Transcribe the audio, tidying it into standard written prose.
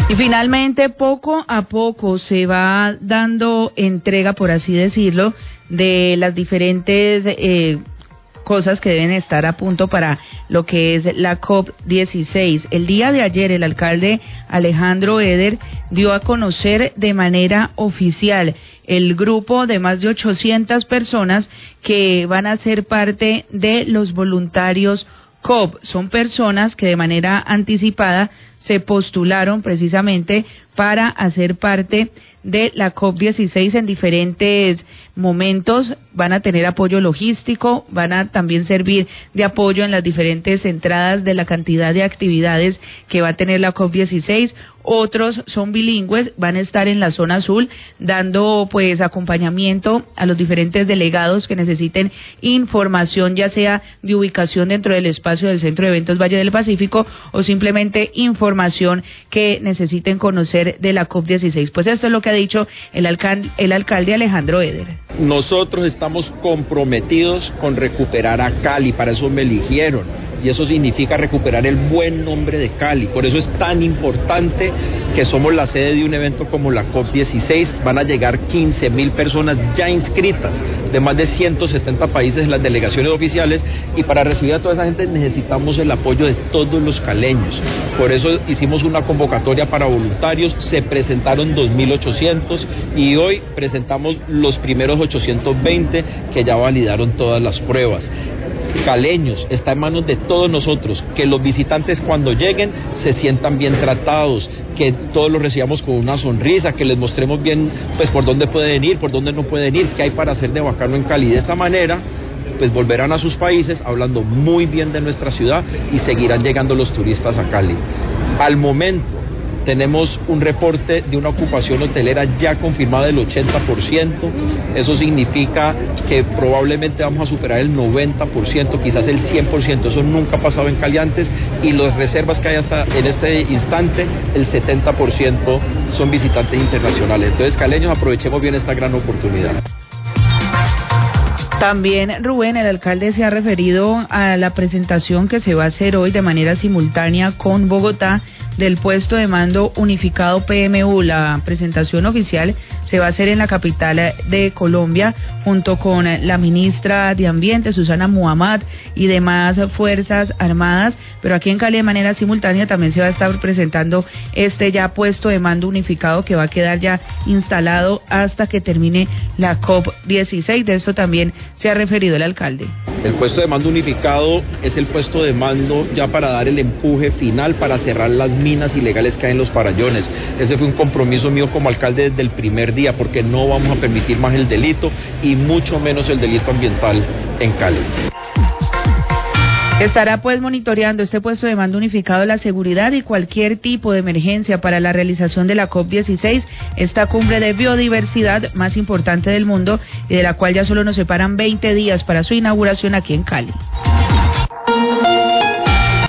Y finalmente, poco a poco se va dando entrega, por así decirlo, de las diferentes cosas que deben estar a punto para lo que es la COP16. El día de ayer, el alcalde Alejandro Eder dio a conocer de manera oficial el grupo de más de 800 personas que van a ser parte de los voluntarios COP. Son personas que de manera anticipada se postularon precisamente para hacer parte de la COP16 en diferentes momentos. Van a tener apoyo logístico, van a también servir de apoyo en las diferentes entradas de la cantidad de actividades que va a tener la COP16. Otros son bilingües, van a estar en la zona azul dando pues acompañamiento a los diferentes delegados que necesiten información, ya sea de ubicación dentro del espacio del Centro de Eventos Valle del Pacífico o simplemente información que necesiten conocer de la COP16. Pues esto es lo que ha dicho el alcalde Alejandro Eder. Nosotros estamos comprometidos con recuperar a Cali, para eso me eligieron, y eso significa recuperar el buen nombre de Cali. Por eso es tan importante que somos la sede de un evento como la COP16. Van a llegar 15.000 personas ya inscritas de más de 170 países en las delegaciones oficiales, y para recibir a toda esa gente necesitamos el apoyo de todos los caleños. Por eso hicimos una convocatoria para voluntarios, se presentaron 2.800 y hoy presentamos los primeros 820 que ya validaron todas las pruebas. Caleños, está en manos de todos nosotros que los visitantes cuando lleguen se sientan bien tratados, que todos los recibamos con una sonrisa, que les mostremos bien pues por dónde pueden ir, por dónde no pueden ir, qué hay para hacer de bacano en Cali. De esa manera pues volverán a sus países hablando muy bien de nuestra ciudad y seguirán llegando los turistas a Cali. Al momento tenemos un reporte de una ocupación hotelera ya confirmada del 80%, eso significa que probablemente vamos a superar el 90%, quizás el 100%, eso nunca ha pasado en Cali antes, y las reservas que hay hasta en este instante, el 70% son visitantes internacionales. Entonces, caleños, aprovechemos bien esta gran oportunidad. También, Rubén, el alcalde se ha referido a la presentación que se va a hacer hoy de manera simultánea con Bogotá del puesto de mando unificado PMU. La presentación oficial se va a hacer en la capital de Colombia junto con la ministra de Ambiente, Susana Muhammad, y demás fuerzas armadas, pero aquí en Cali de manera simultánea también se va a estar presentando este ya puesto de mando unificado que va a quedar ya instalado hasta que termine la COP16. De esto también se ha referido el alcalde. El puesto de mando unificado es el puesto de mando ya para dar el empuje final para cerrar las minas ilegales que hay en los farallones. Ese fue un compromiso mío como alcalde desde el primer día, porque no vamos a permitir más el delito y mucho menos el delito ambiental en Cali. Estará pues monitoreando este puesto de mando unificado la seguridad y cualquier tipo de emergencia para la realización de la COP16, esta cumbre de biodiversidad más importante del mundo y de la cual ya solo nos separan 20 días para su inauguración aquí en Cali.